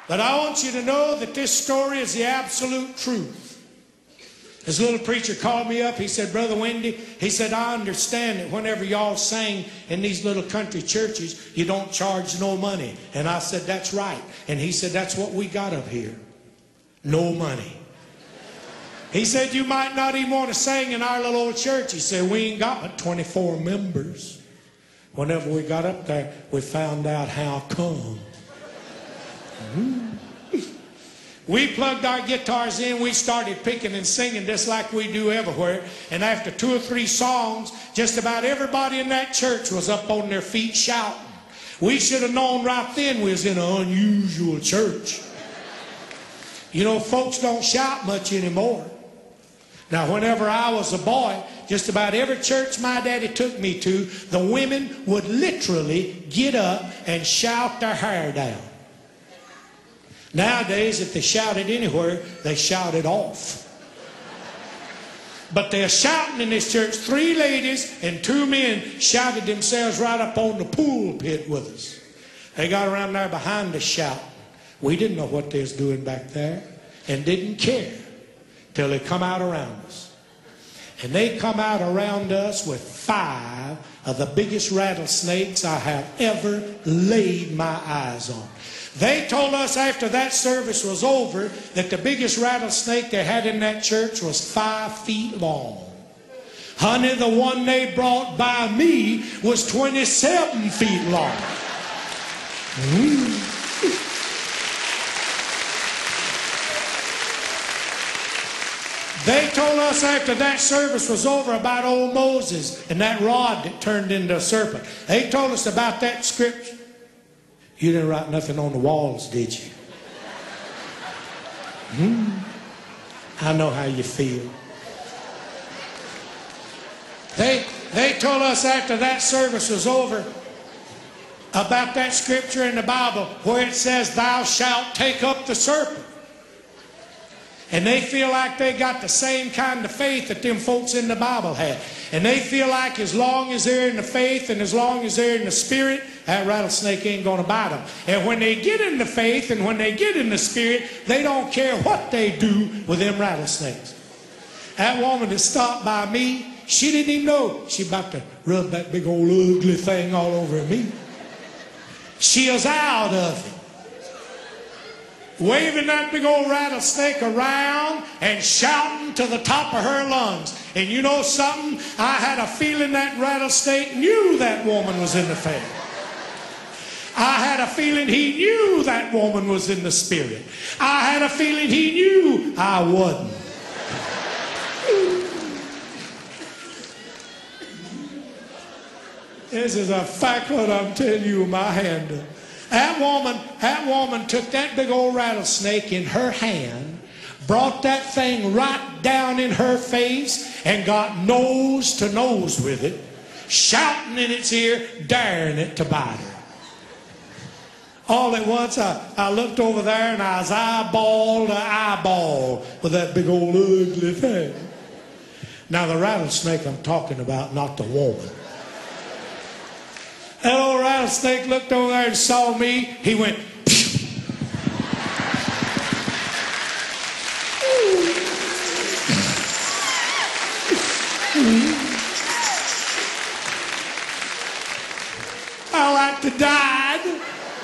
But I want you to know that this story is the absolute truth. This little preacher called me up. He said, Brother Wendy, he said, I understand that whenever y'all sing in these little country churches, you don't charge no money. And I said, that's right. And he said, that's what we got up here. No money. He said, you might not even want to sing in our little old church. He said, we ain't got but 24 members. Whenever we got up there, we found out how come. We plugged our guitars in, we started picking and singing just like we do everywhere. And after 2 or 3 songs, just about everybody in that church was up on their feet shouting. We should have known right then we was in an unusual church. You know, folks don't shout much anymore. Now, whenever I was a boy, just about every church my daddy took me to, the women would literally get up and shout their hair down. Nowadays, if they shouted anywhere, they shouted off. But they're shouting in this church. 3 ladies and 2 men shouted themselves right up on the pulpit with us. They got around there behind us shouting. We didn't know what they was doing back there and didn't care till they come out around us. And they come out around us with 5 of the biggest rattlesnakes I have ever laid my eyes on. They told us after that service was over that the biggest rattlesnake they had in that church was 5 feet long. Honey, the one they brought by me was 27 feet long. They told us after that service was over about old Moses and that rod that turned into a serpent. They told us about that scripture. You didn't write nothing on the walls, did you? I know how you feel. They told us after that service was over about that scripture in the Bible where it says, thou shalt take up the serpent. And they feel like they got the same kind of faith that them folks in the Bible had. And they feel like as long as they're in the faith and as long as they're in the spirit, that rattlesnake ain't going to bite them. And when they get in the faith and when they get in the spirit, they don't care what they do with them rattlesnakes. That woman that stopped by me, she didn't even know she about to rub that big old ugly thing all over me. She was out of it. Waving that big old rattlesnake around and shouting to the top of her lungs. And you know something? I had a feeling that rattlesnake knew that woman was in the faith. I had a feeling he knew that woman was in the spirit. I had a feeling he knew I wasn't. This is a fact what I'm telling you with my hand up. That woman took that big old rattlesnake in her hand, brought that thing right down in her face, and got nose to nose with it, shouting in its ear, daring it to bite her. All at once, I looked over there and I was eyeball to eyeball with that big old ugly thing. Now, the rattlesnake I'm talking about, not the woman. That old rattlesnake looked over there and saw me. He went, phew. I like to die.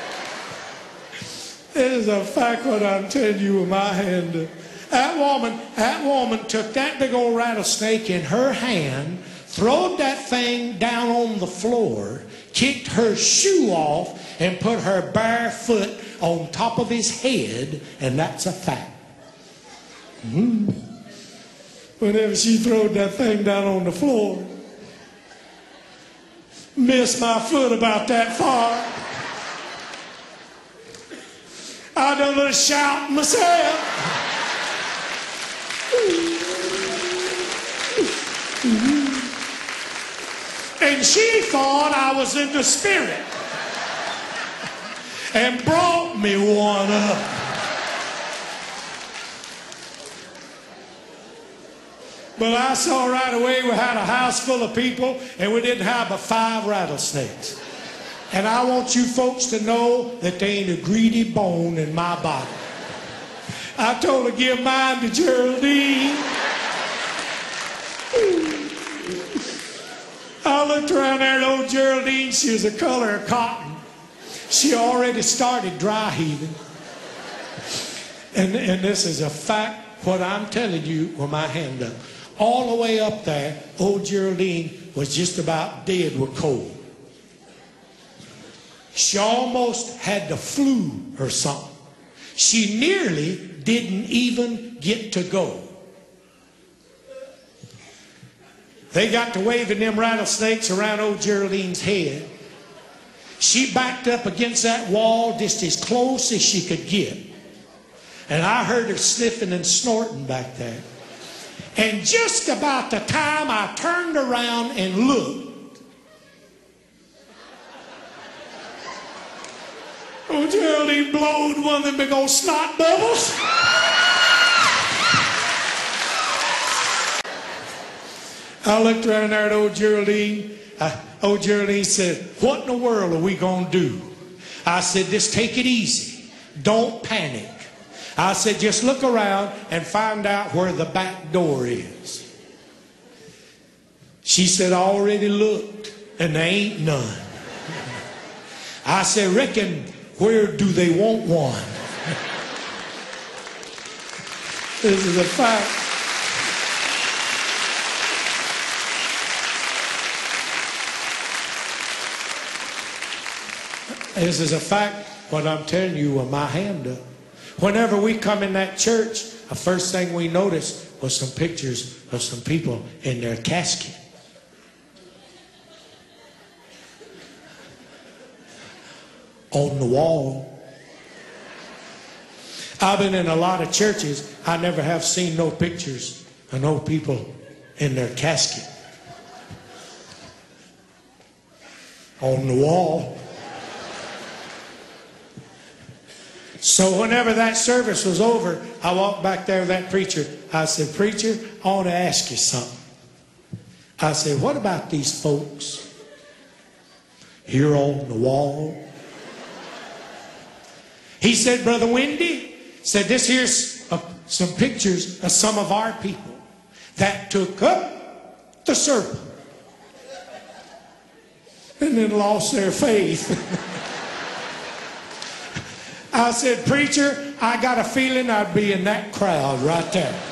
This is a fact what I'm telling you with my hand. That woman took that big old rattlesnake in her hand, throwed that thing down on the floor, kicked her shoe off, and put her bare foot on top of his head, and that's a fact. Whenever she throwed that thing down on the floor, missed my foot about that far. I done a little shout myself. And she thought I was in the spirit and brought me one up. But I saw right away we had a house full of people and we didn't have but 5 rattlesnakes. And I want you folks to know that there ain't a greedy bone in my body. I told her, give mine to Geraldine. I looked around there at old Geraldine. She was the color of cotton. She already started dry heaving. And this is a fact, what I'm telling you with my hand up. All the way up there, old Geraldine was just about dead with cold. She almost had the flu or something. She nearly didn't even get to go. They got to waving them rattlesnakes around old Geraldine's head. She backed up against that wall just as close as she could get. And I heard her sniffing and snorting back there. And just about the time I turned around and looked, old Geraldine blowed one of them big old snot bubbles. I looked around there at old Geraldine. Old Geraldine said, what in the world are we going to do? I said, just take it easy. Don't panic. I said, just look around and find out where the back door is. She said, I already looked, and there ain't none. I said, reckon, where do they want one? This is a fact. This is a fact, what I'm telling you with my hand up. Whenever we come in that church, the first thing we noticed was some pictures of some people in their casket. On the wall. I've been in a lot of churches. I never have seen no pictures of no people in their casket. On the wall. So whenever that service was over, I walked back there with that preacher. I said, preacher, I want to ask you something. I said, what about these folks here on the wall? He said, Brother Wendy, said this here's some pictures of some of our people that took up the serpent and then lost their faith. I said, preacher, I got a feeling I'd be in that crowd right there.